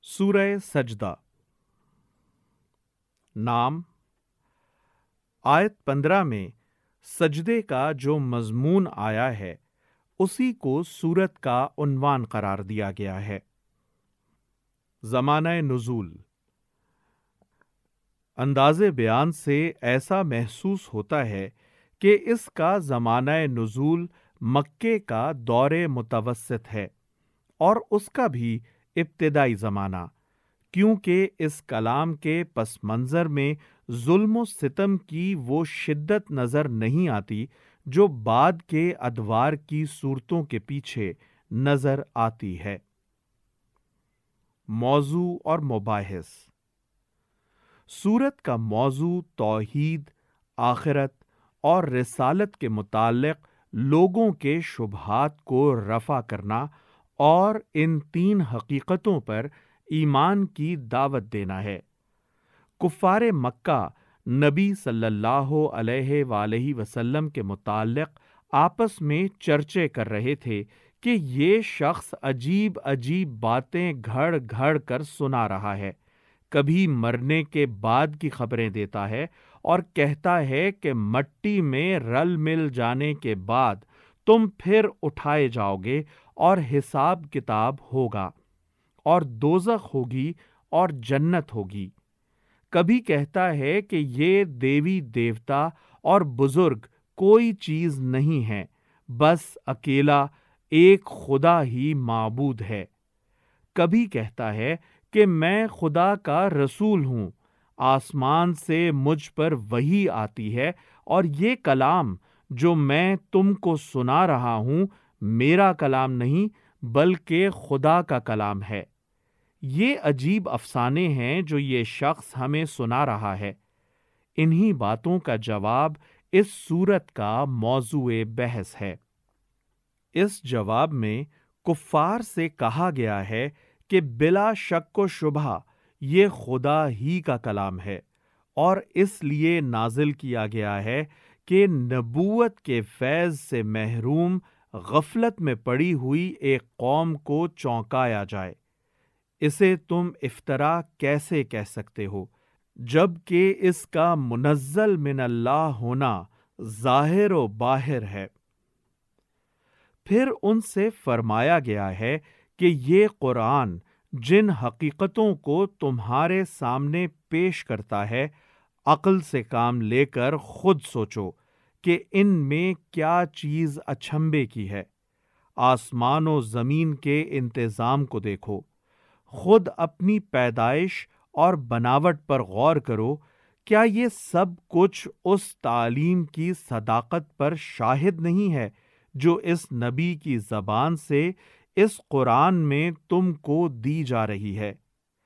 سورہ سجدہ۔ نام۔ آیت 15 میں سجدے کا جو مضمون آیا ہے اسی کو سورت کا عنوان قرار دیا گیا ہے۔ زمانہ نزول۔ انداز بیان سے ایسا محسوس ہوتا ہے کہ اس کا زمانہ نزول مکے کا دور متوسط ہے اور اس کا بھی ابتدائی زمانہ، کیونکہ اس کلام کے پس منظر میں ظلم و ستم کی وہ شدت نظر نہیں آتی جو بعد کے ادوار کی صورتوں کے پیچھے نظر آتی ہے۔ موضوع اور مباحث۔ سورت کا موضوع توحید، آخرت اور رسالت کے متعلق لوگوں کے شبہات کو رفع کرنا اور ان تین حقیقتوں پر ایمان کی دعوت دینا ہے۔ کفار مکہ نبی صلی اللہ علیہ وآلہ وسلم کے متعلق آپس میں چرچے کر رہے تھے کہ یہ شخص عجیب عجیب باتیں گھڑ گھڑ کر سنا رہا ہے، کبھی مرنے کے بعد کی خبریں دیتا ہے اور کہتا ہے کہ مٹی میں رل مل جانے کے بعد تم پھر اٹھائے جاؤ گے اور حساب کتاب ہوگا، اور دوزخ ہوگی اور جنت ہوگی۔ کبھی کہتا ہے کہ یہ دیوی دیوتا اور بزرگ کوئی چیز نہیں ہے، بس اکیلا ایک خدا ہی معبود ہے۔ کبھی کہتا ہے کہ میں خدا کا رسول ہوں، آسمان سے مجھ پر وحی آتی ہے اور یہ کلام جو میں تم کو سنا رہا ہوں میرا کلام نہیں بلکہ خدا کا کلام ہے۔ یہ عجیب افسانے ہیں جو یہ شخص ہمیں سنا رہا ہے۔ انہی باتوں کا جواب اس سورت کا موضوع بحث ہے۔ اس جواب میں کفار سے کہا گیا ہے کہ بلا شک و شبہ یہ خدا ہی کا کلام ہے اور اس لیے نازل کیا گیا ہے کہ نبوت کے فیض سے محروم غفلت میں پڑی ہوئی ایک قوم کو چونکایا جائے۔ اسے تم افطرا کیسے کہہ سکتے ہو جب کہ اس کا منزل من اللہ ہونا ظاہر و باہر ہے۔ پھر ان سے فرمایا گیا ہے کہ یہ قرآن جن حقیقتوں کو تمہارے سامنے پیش کرتا ہے، عقل سے کام لے کر خود سوچو کہ ان میں کیا چیز اچھمبے کی ہے۔ آسمان و زمین کے انتظام کو دیکھو، خود اپنی پیدائش اور بناوٹ پر غور کرو، کیا یہ سب کچھ اس تعلیم کی صداقت پر شاہد نہیں ہے جو اس نبی کی زبان سے اس قرآن میں تم کو دی جا رہی ہے؟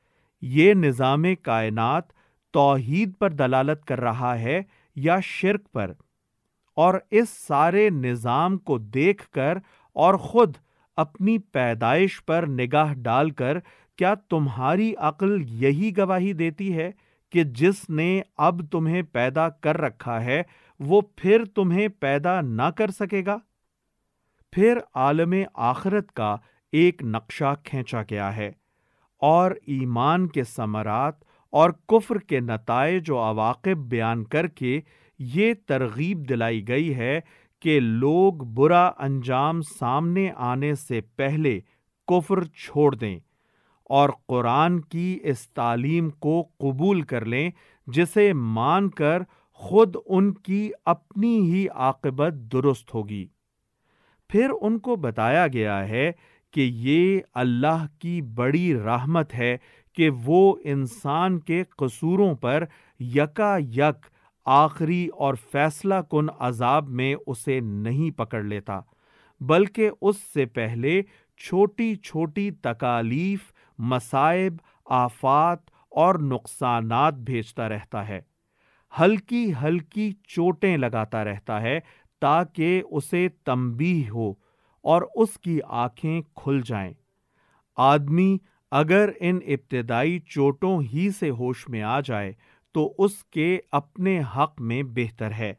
یہ نظام کائنات توحید پر دلالت کر رہا ہے یا شرک پر؟ اور اس سارے نظام کو دیکھ کر اور خود اپنی پیدائش پر نگاہ ڈال کر کیا تمہاری عقل یہی گواہی دیتی ہے کہ جس نے اب تمہیں پیدا کر رکھا ہے وہ پھر تمہیں پیدا نہ کر سکے گا؟ پھر عالم آخرت کا ایک نقشہ کھینچا گیا ہے اور ایمان کے ثمرات اور کفر کے نتائج و عواقب بیان کر کے یہ ترغیب دلائی گئی ہے کہ لوگ برا انجام سامنے آنے سے پہلے کفر چھوڑ دیں اور قرآن کی اس تعلیم کو قبول کر لیں جسے مان کر خود ان کی اپنی ہی عاقبت درست ہوگی۔ پھر ان کو بتایا گیا ہے کہ یہ اللہ کی بڑی رحمت ہے کہ وہ انسان کے قصوروں پر یکا یک آخری اور فیصلہ کن عذاب میں اسے نہیں پکڑ لیتا، بلکہ اس سے پہلے چھوٹی چھوٹی تکالیف، مصائب، آفات اور نقصانات بھیجتا رہتا ہے، ہلکی ہلکی چوٹیں لگاتا رہتا ہے تاکہ اسے تنبیہ ہو اور اس کی آنکھیں کھل جائیں۔ آدمی اگر ان ابتدائی چوٹوں ہی سے ہوش میں آ جائے تو اس کے اپنے حق میں بہتر ہے۔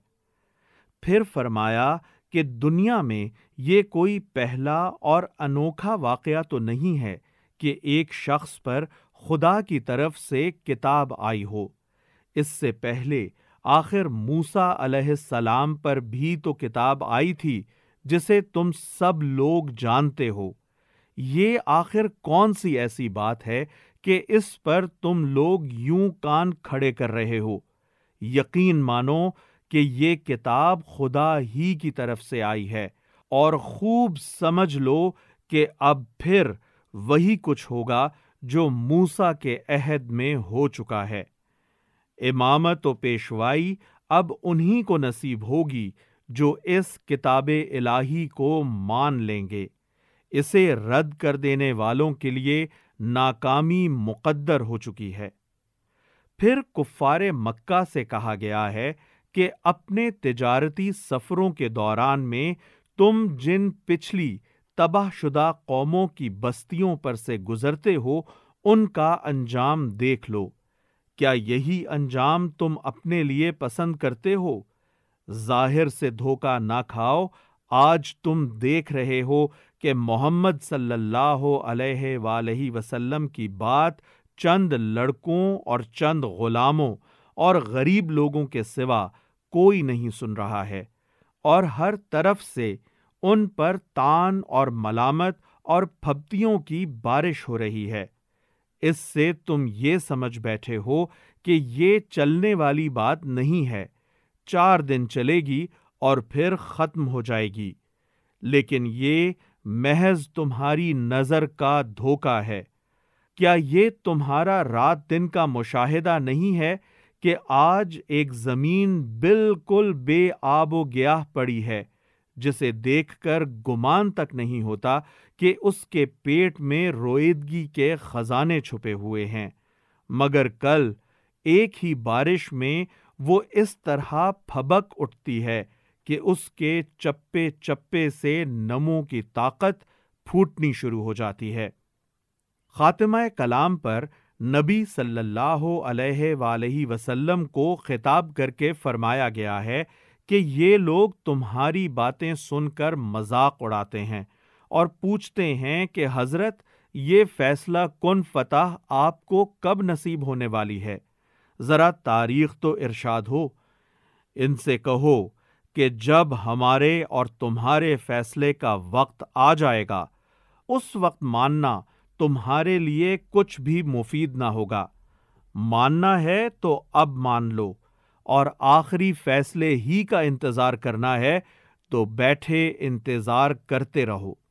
پھر فرمایا کہ دنیا میں یہ کوئی پہلا اور انوکھا واقعہ تو نہیں ہے کہ ایک شخص پر خدا کی طرف سے کتاب آئی ہو۔ اس سے پہلے آخر موسیٰ علیہ السلام پر بھی تو کتاب آئی تھی جسے تم سب لوگ جانتے ہو۔ یہ آخر کون سی ایسی بات ہے کہ اس پر تم لوگ یوں کان کھڑے کر رہے ہو؟ یقین مانو کہ یہ کتاب خدا ہی کی طرف سے آئی ہے، اور خوب سمجھ لو کہ اب پھر وہی کچھ ہوگا جو موسیٰ کے عہد میں ہو چکا ہے۔ امامت و پیشوائی اب انہی کو نصیب ہوگی جو اس کتاب الہی کو مان لیں گے۔ اسے رد کر دینے والوں کے لیے ناکامی مقدر ہو چکی ہے۔ پھر کفار مکہ سے کہا گیا ہے کہ اپنے تجارتی سفروں کے دوران میں تم جن پچھلی تباہ شدہ قوموں کی بستیوں پر سے گزرتے ہو ان کا انجام دیکھ لو۔ کیا یہی انجام تم اپنے لیے پسند کرتے ہو؟ ظاہر سے دھوکہ نہ کھاؤ۔ آج تم دیکھ رہے ہو کہ محمد صلی اللہ علیہ وآلہ وسلم کی بات چند لڑکوں اور چند غلاموں اور غریب لوگوں کے سوا کوئی نہیں سن رہا ہے، اور ہر طرف سے ان پر طعن اور ملامت اور پھبتیوں کی بارش ہو رہی ہے۔ اس سے تم یہ سمجھ بیٹھے ہو کہ یہ چلنے والی بات نہیں ہے، 4 دن چلے گی اور پھر ختم ہو جائے گی، لیکن یہ محض تمہاری نظر کا دھوکہ ہے۔ کیا یہ تمہارا رات دن کا مشاہدہ نہیں ہے کہ آج ایک زمین بالکل بے آب و گیاہ پڑی ہے، جسے دیکھ کر گمان تک نہیں ہوتا کہ اس کے پیٹ میں رویدگی کے خزانے چھپے ہوئے ہیں، مگر کل ایک ہی بارش میں وہ اس طرح پھبک اٹھتی ہے کہ اس کے چپے چپے سے نموں کی طاقت پھوٹنی شروع ہو جاتی ہے۔ خاتمہ کلام پر نبی صلی اللہ علیہ وآلہ وسلم کو خطاب کر کے فرمایا گیا ہے کہ یہ لوگ تمہاری باتیں سن کر مذاق اڑاتے ہیں اور پوچھتے ہیں کہ حضرت یہ فیصلہ کن فتح آپ کو کب نصیب ہونے والی ہے؟ ذرا تاریخ تو ارشاد ہو۔ ان سے کہو کہ جب ہمارے اور تمہارے فیصلے کا وقت آ جائے گا، اس وقت ماننا تمہارے لیے کچھ بھی مفید نہ ہوگا۔ ماننا ہے تو اب مان لو، اور آخری فیصلے ہی کا انتظار کرنا ہے تو بیٹھے انتظار کرتے رہو۔